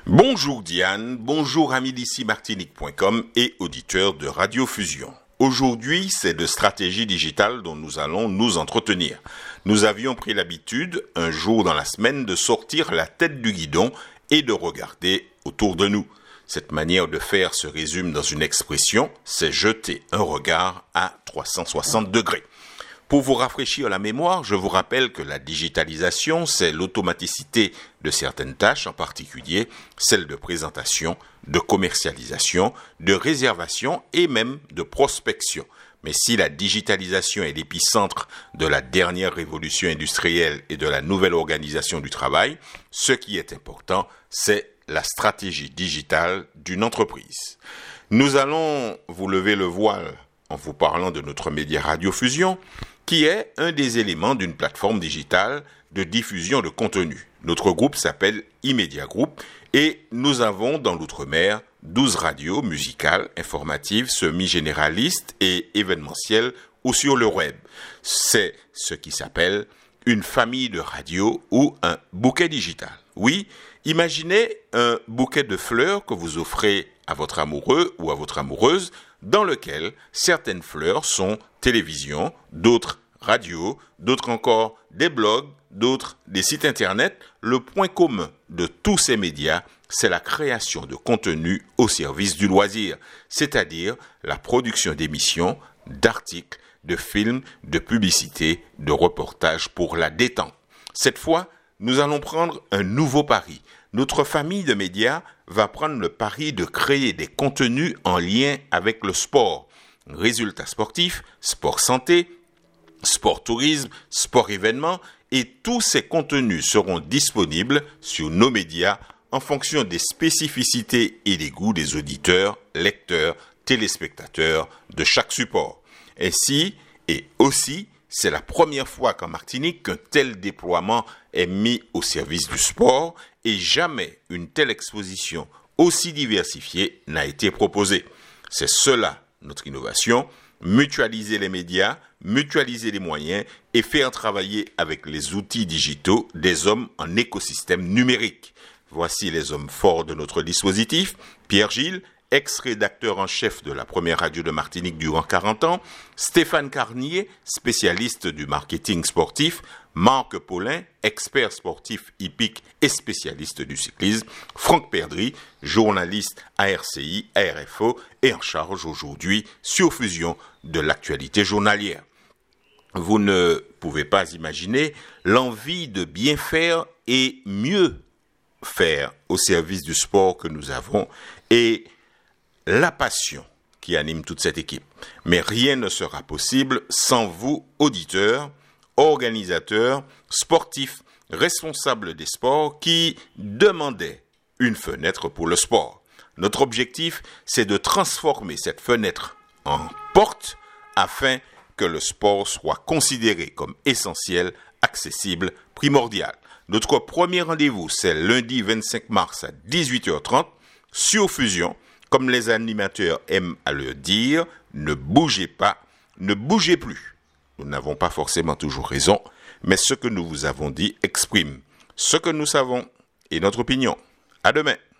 Bonjour Diane, bonjour amis d'ici Martinique.com et auditeurs de Radio Fusion. Aujourd'hui, c'est de stratégie digitale dont nous allons nous entretenir. Nous avions pris l'habitude, un jour dans la semaine, de sortir la tête du guidon et de regarder autour de nous. Cette manière de faire se résume dans une expression, c'est jeter un regard à 360 degrés. Pour vous rafraîchir la mémoire, je vous rappelle que la digitalisation, c'est l'automaticité de certaines tâches, en particulier celles de présentation, de commercialisation, de réservation et même de prospection. Mais si la digitalisation est l'épicentre de la dernière révolution industrielle et de la nouvelle organisation du travail, ce qui est important, c'est la stratégie digitale d'une entreprise. Nous allons vous lever le voile en vous parlant de notre média Radio Fusion, qui est un des éléments d'une plateforme digitale de diffusion de contenu. Notre groupe s'appelle Immedia Group et nous avons dans l'outre-mer 12 radios musicales, informatives, semi-généralistes et événementielles ou sur le web. C'est ce qui s'appelle une famille de radios ou un bouquet digital. Oui, imaginez un bouquet de fleurs que vous offrez à votre amoureux ou à votre amoureuse, dans lequel certaines fleurs sont télévision, d'autres radio, d'autres encore des blogs, d'autres des sites internet. Le point commun de tous ces médias, c'est la création de contenu au service du loisir, c'est-à-dire la production d'émissions, d'articles, de films, de publicités, de reportages pour la détente. Cette fois, nous allons prendre un nouveau pari. Notre famille de médias va prendre le pari de créer des contenus en lien avec le sport. Résultats sportifs, sport santé, sport tourisme, sport événement, et tous ces contenus seront disponibles sur nos médias en fonction des spécificités et des goûts des auditeurs, lecteurs, téléspectateurs de chaque support. Ainsi, et aussi, c'est la première fois qu'en Martinique qu'un tel déploiement est mis au service du sport et jamais une telle exposition aussi diversifiée n'a été proposée. C'est cela notre innovation, mutualiser les médias, mutualiser les moyens et faire travailler avec les outils digitaux des hommes en écosystème numérique. Voici les hommes forts de notre dispositif. Pierre Gilles, ex-rédacteur en chef de la première radio de Martinique durant 40 ans, Stéphane Carnier, spécialiste du marketing sportif, Marc Paulin, expert sportif hippique et spécialiste du cyclisme, Franck Perdry, journaliste à RCI, à RFO et en charge aujourd'hui sur Fusion de l'actualité journalière. Vous ne pouvez pas imaginer l'envie de bien faire et mieux faire au service du sport que nous avons et la passion qui anime toute cette équipe. Mais rien ne sera possible sans vous, auditeurs, organisateurs, sportifs, responsables des sports qui demandaient une fenêtre pour le sport. Notre objectif, c'est de transformer cette fenêtre en porte afin que le sport soit considéré comme essentiel, accessible, primordial. Notre premier rendez-vous, c'est lundi 25 mars à 18h30 sur Fusion. Comme les animateurs aiment à le dire, ne bougez pas, ne bougez plus. Nous n'avons pas forcément toujours raison, mais ce que nous vous avons dit exprime ce que nous savons et notre opinion. À demain.